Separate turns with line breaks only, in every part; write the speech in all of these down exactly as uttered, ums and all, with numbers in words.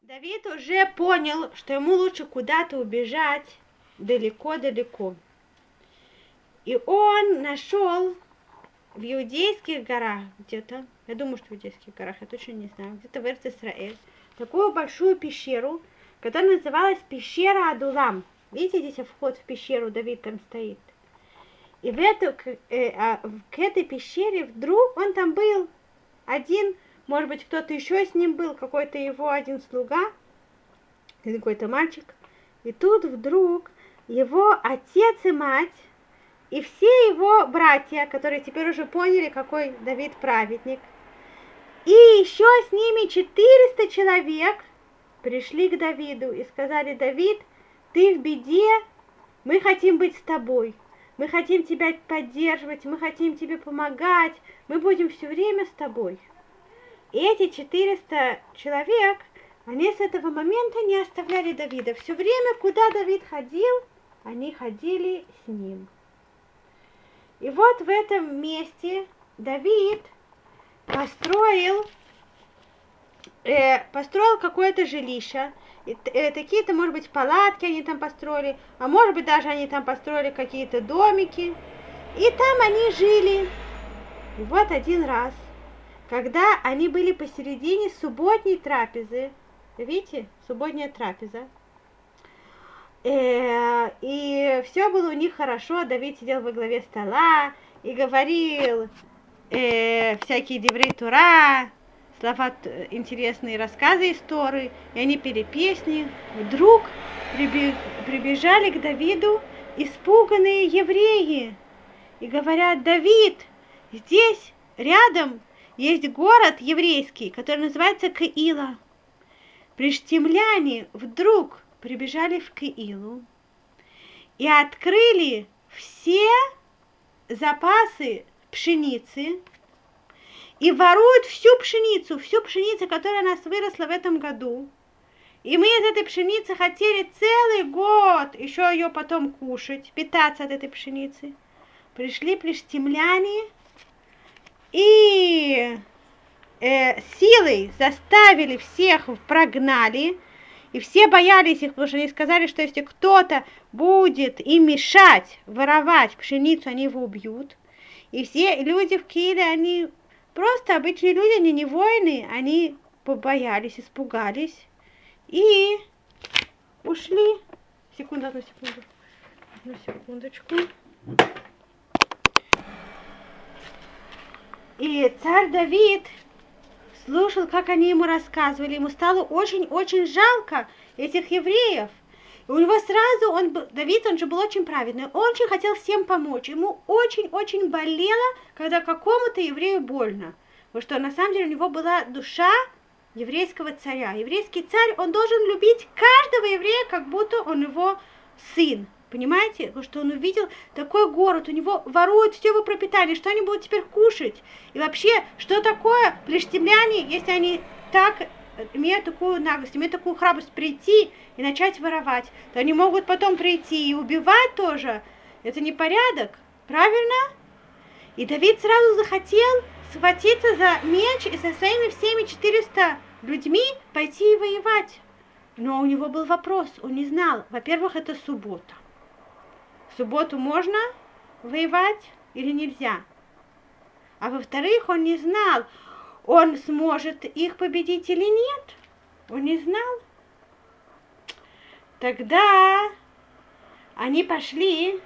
Давид уже понял, что ему лучше куда-то убежать далеко-далеко. И он нашел в Иудейских горах где-то, я думаю, что в Иудейских горах, я точно не знаю, где-то в Эрец-Исраэль, такую большую пещеру, которая называлась пещера Адулам. Видите, здесь вход в пещеру, Давид там стоит. И в эту, к, э, а, к этой пещере вдруг он там был один, может быть, кто-то еще с ним был, какой-то его один слуга, или какой-то мальчик. И тут вдруг его отец и мать, и все его братья, которые теперь уже поняли, какой Давид праведник, и еще с ними четыреста человек пришли к Давиду и сказали: Давид, ты в беде, мы хотим быть с тобой, мы хотим тебя поддерживать, мы хотим тебе помогать, мы будем все время с тобой. И эти четыреста человек, они с этого момента не оставляли Давида. Все время, куда Давид ходил, они ходили с ним. И вот в этом месте Давид построил, э, построил какое-то жилище. И, э, такие-то, может быть, палатки они там построили, а может быть, даже они там построили какие-то домики. И там они жили. И вот один раз, когда они были посередине субботней трапезы, видите, субботняя трапеза, э, и все было у них хорошо, Давид сидел во главе стола и говорил э, всякие деврей Тура, слова интересные, рассказы истории, и они пели песни. Вдруг прибежали к Давиду испуганные евреи и говорят: Давид, здесь рядом есть город еврейский, который называется Кеила. Плештимляне вдруг прибежали в Кеилу и открыли все запасы пшеницы и воруют всю пшеницу, всю пшеницу, которая у нас выросла в этом году. И мы из этой пшеницы хотели целый год еще ее потом кушать, питаться от этой пшеницы. Пришли плештимляне и э, силой заставили всех, прогнали, и все боялись их, потому что они сказали, что если кто-то будет им мешать воровать пшеницу, они его убьют. И все люди в Киеве, они просто обычные люди, они не воины, они побоялись, испугались и ушли. Секунду, одну секунду. Одну секундочку. И царь Давид слушал, как они ему рассказывали. Ему стало очень-очень жалко этих евреев. И у него сразу, он, Давид, он же был очень праведный, он очень хотел всем помочь. Ему очень-очень болело, когда какому-то еврею больно. Потому что на самом деле у него была душа еврейского царя. Еврейский царь, он должен любить каждого еврея, как будто он его сын. Понимаете? Потому что он увидел такой город, у него воруют все его пропитание, что они будут теперь кушать? И вообще, что такое плештимляне, если они так имеют такую наглость, имеют такую храбрость прийти и начать воровать, то они могут потом прийти и убивать тоже. Это не порядок, правильно? И Давид сразу захотел схватиться за меч и со своими всеми четырьмя людьми пойти и воевать. Но у него был вопрос, он не знал. Во-первых, это суббота. В субботу можно воевать или нельзя? А во-вторых, он не знал, он сможет их победить или нет. Он не знал. Тогда они пошли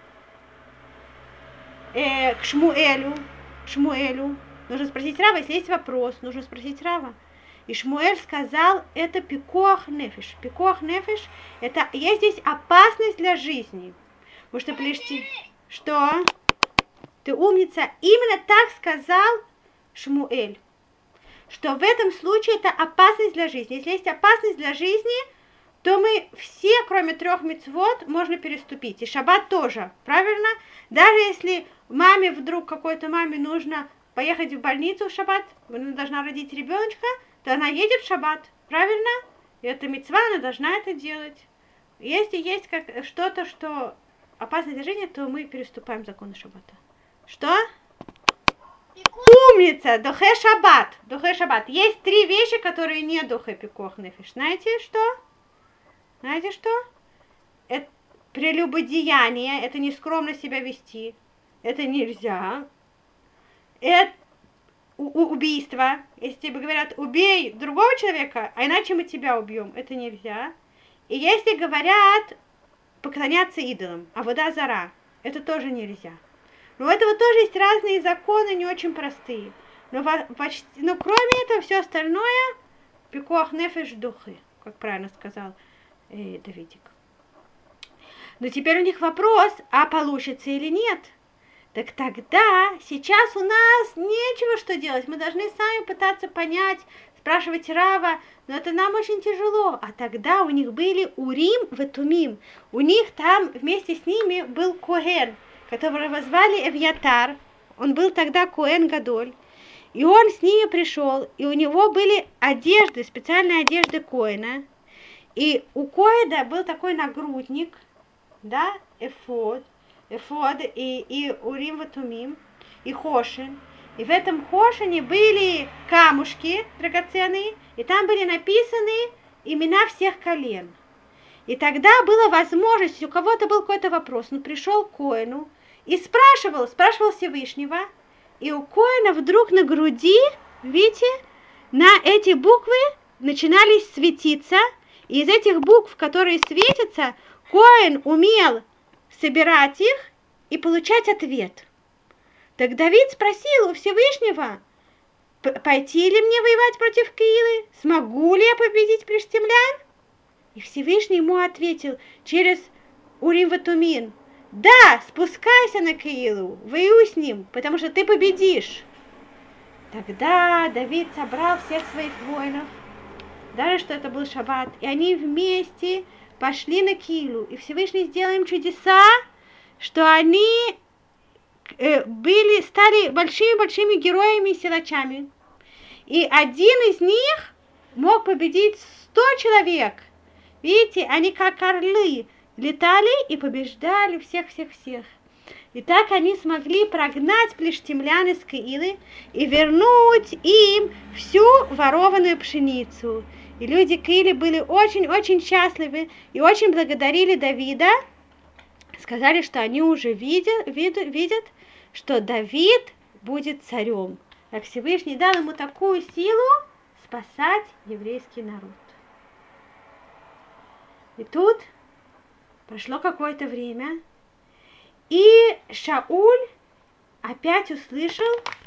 э, к Шмуэлю. К Шмуэлю. Нужно спросить Рава, если есть вопрос, нужно спросить Рава. И Шмуэль сказал, это пикуах нефиш. Пикуах нефиш, это есть здесь опасность для жизни. Потому что плешти... Что? Ты умница. Именно так сказал Шмуэль. Что в этом случае это опасность для жизни. Если есть опасность для жизни, то мы все, кроме трех мицвот, можно переступить. И шаббат тоже. Правильно? Даже если маме вдруг, какой-то маме нужно поехать в больницу в шаббат, она должна родить ребеночка, то она едет в шаббат. Правильно? И это мицва, она должна это делать. Если есть как что-то, что опасность для жизни, то мы переступаем законы шаббата. Что? Умница! Духе шаббат. Духе шаббат. Есть три вещи, которые не духе пикох нефиш. Знаете что? Знаете что? Это прелюбодеяние. Это не скромно себя вести. Это нельзя. Это убийство. Если тебе говорят, убей другого человека, а иначе мы тебя убьем. Это нельзя. И если говорят, поклоняться идолам, а вода зара, это тоже нельзя. Но у этого тоже есть разные законы, не очень простые. Но, почти, но кроме этого, все остальное, пикуах нефеш духи, как правильно сказал э, Давидик. Но теперь у них вопрос, а получится или нет? Так тогда, сейчас у нас нечего что делать. Мы должны сами пытаться понять, спрашивать Рава, но это нам очень тяжело. А тогда у них были Урим и Тумим. У них там вместе с ними был Коэн, которого звали Эвьятар. Он был тогда Коэн Гадоль. И он с ними пришел, и у него были одежды, специальные одежды Коэна. И у Коэна был такой нагрудник, да, эфод, эфод и, и Урим и Тумим, и Хошин. И в этом Хошине были камушки драгоценные, и там были написаны имена всех колен. И тогда была возможность, у кого-то был какой-то вопрос, он пришел к Коэну и спрашивал, спрашивал Всевышнего, и у Коэна вдруг на груди, видите, на эти буквы начинались светиться, и из этих букв, которые светятся, Коэн умел собирать их и получать ответ. Так Давид спросил у Всевышнего, пойти ли мне воевать против Киилы, смогу ли я победить плештемлян? И Всевышний ему ответил через Урим и Тумим, да, спускайся на Киилу, воюй с ним, потому что ты победишь. Тогда Давид собрал всех своих воинов, даже что это был шаббат, и они вместе пошли на Киилу, и Всевышний сделал им чудеса, что они э, были, стали большими-большими героями и силачами. И один из них мог победить сто человек. Видите, они как орлы летали и побеждали всех-всех-всех. И так они смогли прогнать плештемлян из Киилы и вернуть им всю ворованную пшеницу. И люди Киилы были очень-очень счастливы и очень благодарили Давида. Сказали, что они уже видят, видят, видят, что Давид будет царем. А Всевышний дал ему такую силу спасать еврейский народ. И тут прошло какое-то время, и Шауль опять услышал,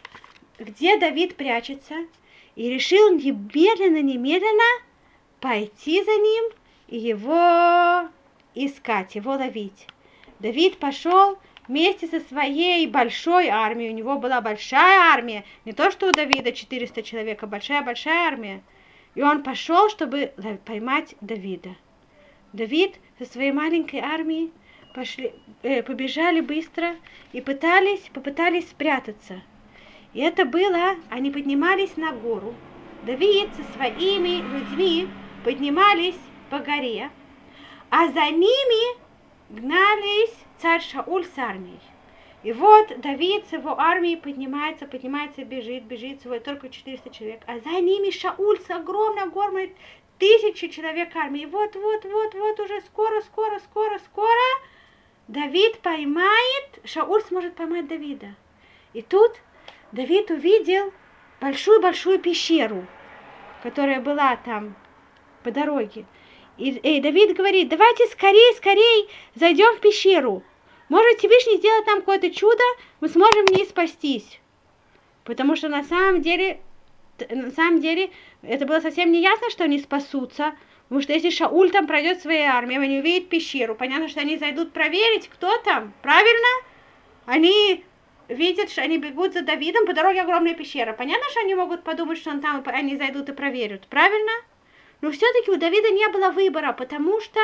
где Давид прячется, и решил немедленно-немедленно пойти за ним и его искать, его ловить. Давид пошел вместе со своей большой армией, у него была большая армия, не то что у Давида четыреста человек, а большая-большая армия. И он пошел, чтобы поймать Давида. Давид со своей маленькой армией пошли, э, побежали быстро и пытались, попытались спрятаться. И это было, они поднимались на гору. Давид со своими людьми поднимались по горе, а за ними гнались царь Шауль с армией. И вот Давид с его армией поднимается, поднимается, бежит, бежит, свой только четыреста человек, а за ними Шауль с огромной, огромной тысячи человек армии. Вот, вот, вот, вот уже скоро, скоро, скоро, скоро Давид поймает, Шауль сможет поймать Давида. И тут Давид увидел большую-большую пещеру, которая была там по дороге. И, и Давид говорит, давайте скорее, скорее зайдем в пещеру. Может, Всевышний сделает там какое-то чудо, мы сможем в ней спастись. Потому что на самом деле, на самом деле, это было совсем не ясно, что они спасутся. Потому что если Шауль там пройдет своей армией, они увидят пещеру, понятно, что они зайдут проверить, кто там. Правильно? Они видят, что они бегут за Давидом, по дороге огромная пещера. Понятно, что они могут подумать, что он там, и они зайдут и проверят. Правильно? Но все-таки у Давида не было выбора, потому что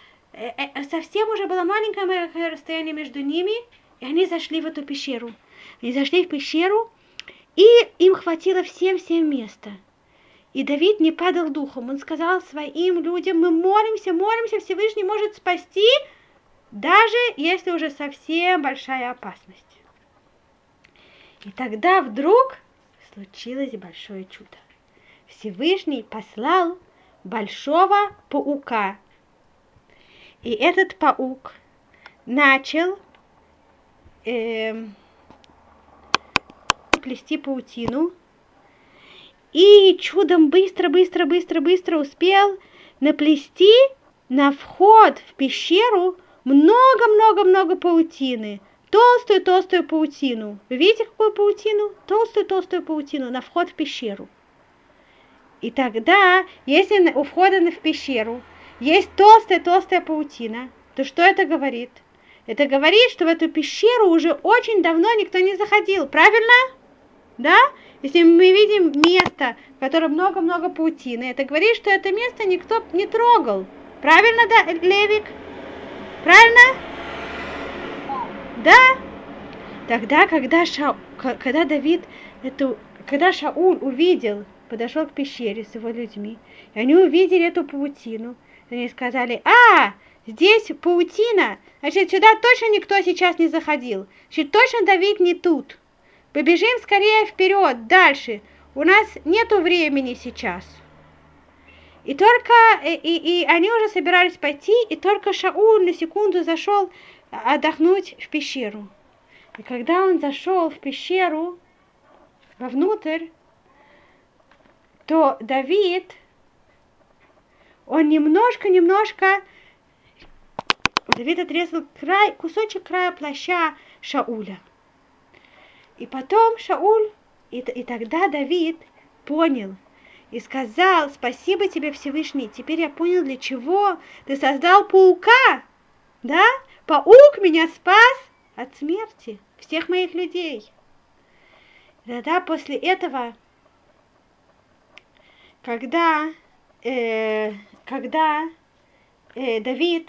совсем уже было маленькое расстояние между ними, и они зашли в эту пещеру. Они зашли в пещеру, и им хватило всем-всем места. И Давид не падал духом. Он сказал своим людям, мы молимся, молимся, Всевышний может спасти, даже если уже совсем большая опасность. И тогда вдруг случилось большое чудо. Всевышний послал большого паука. И этот паук начал э, плести паутину. И чудом быстро, быстро, быстро, быстро успел наплести на вход в пещеру много-много-много паутины. Толстую-толстую паутину. Вы видите, какую паутину? Толстую-толстую паутину на вход в пещеру. И тогда, если у входа в пещеру есть толстая-толстая паутина, то что это говорит? Это говорит, что в эту пещеру уже очень давно никто не заходил. Правильно? Да? Если мы видим место, в котором много-много паутины, это говорит, что это место никто не трогал. Правильно, да, Левик? Правильно? Да? Тогда, когда, Ша... когда Давид, эту... когда Шауль увидел, подошел к пещере с его людьми, и они увидели эту паутину, они сказали: а, здесь паутина, значит, сюда точно никто сейчас не заходил, значит, точно Давид не тут. Побежим скорее вперед, дальше, у нас нету времени сейчас. И только, и, и, и они уже собирались пойти, и только Шауль на секунду зашел отдохнуть в пещеру. И когда он зашел в пещеру вовнутрь, то Давид, он немножко-немножко, Давид отрезал край, кусочек края плаща Шауля. И потом Шауль, и, и тогда Давид понял и сказал: спасибо тебе, Всевышний, теперь я понял, для чего ты создал паука, да? Паук меня спас от смерти всех моих людей. И тогда после этого, когда, э, когда э, Давид,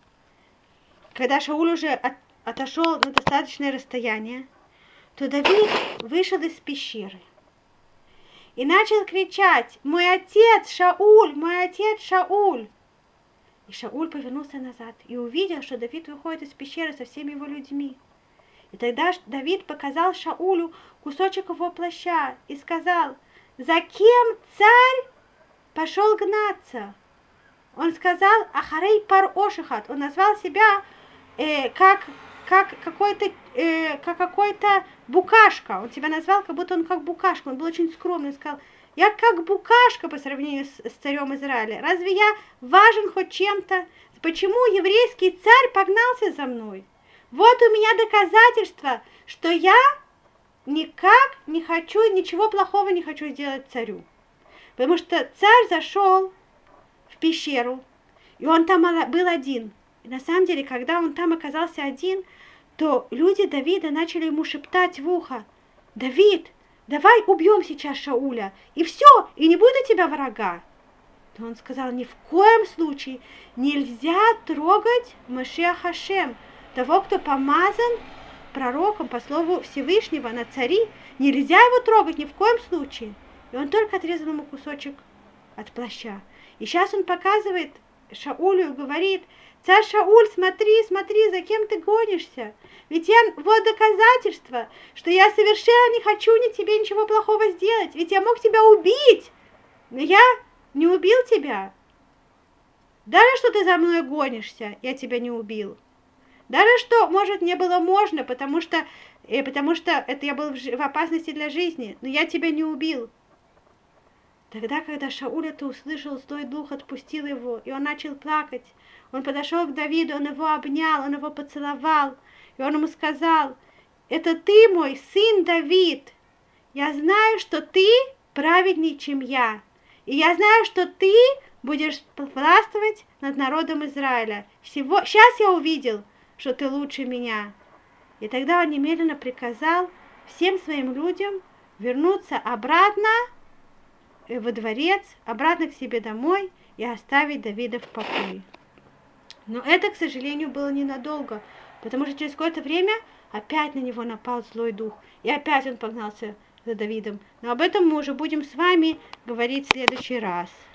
когда Шауль уже от, отошел на достаточное расстояние, то Давид вышел из пещеры и начал кричать: мой отец Шауль, мой отец Шауль. И Шауль повернулся назад и увидел, что Давид выходит из пещеры со всеми его людьми. И тогда Давид показал Шаулю кусочек его плаща и сказал: за кем царь пошел гнаться? Он сказал: Ахарей пар ошихат. Он назвал себя э, как, как какой-то э, как какой-то букашка. Он себя назвал, как будто он как букашка. Он был очень скромный. Он сказал: я как букашка по сравнению с, с царем Израиля. Разве я важен хоть чем-то? Почему еврейский царь погнался за мной? Вот у меня доказательство, что я никак не хочу, ничего плохого не хочу сделать царю. Потому что царь зашел в пещеру, и он там был один. И на самом деле, когда он там оказался один, то люди Давида начали ему шептать в ухо: Давид, давай убьем сейчас Шауля, и все, и не будет у тебя врага. То он сказал: ни в коем случае нельзя трогать Машиах Хашем, того, кто помазан пророком по слову Всевышнего на цари. Нельзя его трогать ни в коем случае. И он только отрезал ему кусочек от плаща. И сейчас он показывает Шаулю и говорит: царь Шауль, смотри, смотри, за кем ты гонишься. Ведь я, вот доказательство, что я совершенно не хочу ни тебе ничего плохого сделать. Ведь я мог тебя убить, но я не убил тебя. Даже что ты за мной гонишься, я тебя не убил. Даже что, может, не было можно, потому что, э, потому что это я был в, в опасности для жизни, но я тебя не убил. Тогда, когда Шауль это услышал, злой дух отпустил его, и он начал плакать. Он подошел к Давиду, он его обнял, он его поцеловал, и он ему сказал: это ты, мой сын Давид, я знаю, что ты праведней, чем я, и я знаю, что ты будешь властвовать над народом Израиля. Всего... Сейчас я увидел, что ты лучше меня. И тогда он немедленно приказал всем своим людям вернуться обратно во дворец, обратно к себе домой и оставить Давида в покое. Но это, к сожалению, было ненадолго, потому что через какое-то время опять на него напал злой дух, и опять он погнался за Давидом. Но об этом мы уже будем с вами говорить в следующий раз.